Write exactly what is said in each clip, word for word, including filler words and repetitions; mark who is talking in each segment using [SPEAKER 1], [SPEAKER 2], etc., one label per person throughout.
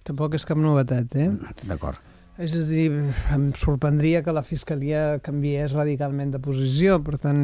[SPEAKER 1] Tampoc és cap novetat, eh?
[SPEAKER 2] D'acord.
[SPEAKER 1] És a dir, em sorprendria que la Fiscalia canviés radicalment de posició, per tant,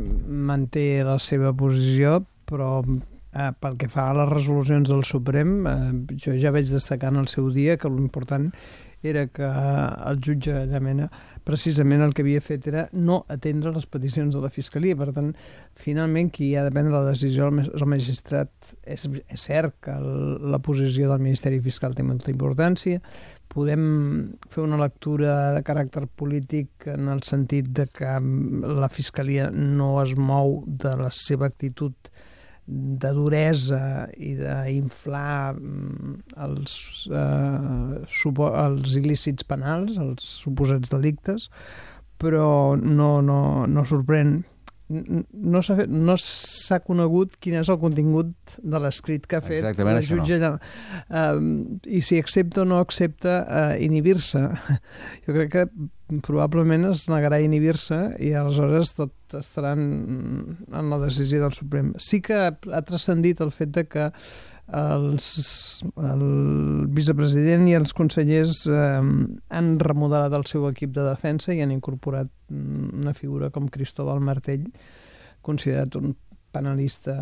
[SPEAKER 1] manté la seva posició, però eh, pel que fa a les resolucions del Suprem, eh, jo ja vaig destacar en el seu dia que l'important era que el jutge Llamena precisament el que havia fet era no atendre les peticions de la Fiscalia. Per tant, finalment, qui ha de prendre la decisió el magistrat. És, és cert que el, la posició del Ministeri Fiscal té molta importància. Podem fer una lectura de caràcter polític en el sentit de que la Fiscalia no es mou de la seva actitud de duresa i d'inflar els, eh, supo, els il·lícits penals, els suposats delictes, però no, no, no sorprèn. No s'ha fet, no s'ha conegut quin és el contingut de l'escrit que ha fet
[SPEAKER 2] Exactament,
[SPEAKER 1] el jutge no. uh, i si accepta o no accepta uh, inhibir-se. Jo crec que probablement es negarà a inhibir-se i aleshores tot estarà en, en la decisió del Suprem. Sí que ha, ha transcendit el fet de que els, el vicepresident i els consellers eh, han remodelat el seu equip de defensa i han incorporat una figura com Cristóbal Martell, considerat un penalista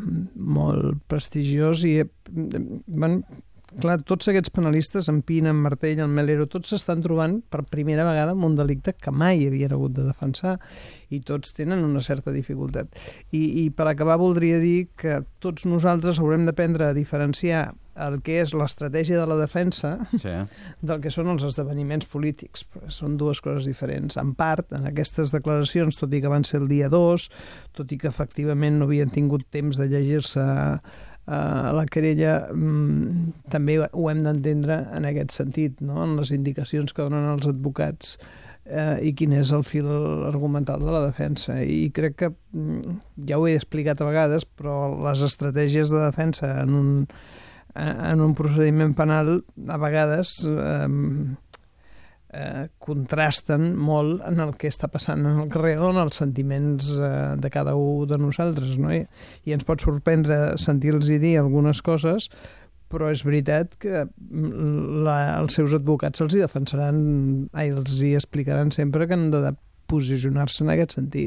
[SPEAKER 1] molt prestigiós i van, clar, tots aquests penalistes, en Pina, en Martell, en Melero, tots s'estan trobant per primera vegada amb un delicte que mai havien hagut de defensar i tots tenen una certa dificultat. I, i per acabar voldria dir que tots nosaltres haurem d'aprendre a diferenciar el que és l'estratègia de la defensa sí. del que són els esdeveniments polítics. Són dues coses diferents. En part, en aquestes declaracions, tot i que van ser el dia dos, tot i que efectivament no havien tingut temps de llegir-se Uh, la querella, um, també ho hem d'entendre en aquest sentit, no? En les indicacions que donen els advocats uh, i quin és el fil argumental de la defensa. I crec que, um, ja ho he explicat a vegades, però les estratègies de defensa en un, en un procediment penal a vegades um, Eh, contrasten molt en el que està passant en el carrer o en els sentiments eh, de cada un de nosaltres, no? I, i ens pot sorprendre sentir-los dir algunes coses, però és veritat que la, els seus advocats els hi defensaran, ai, els hi explicaran sempre que han de posicionar-se en aquest sentit.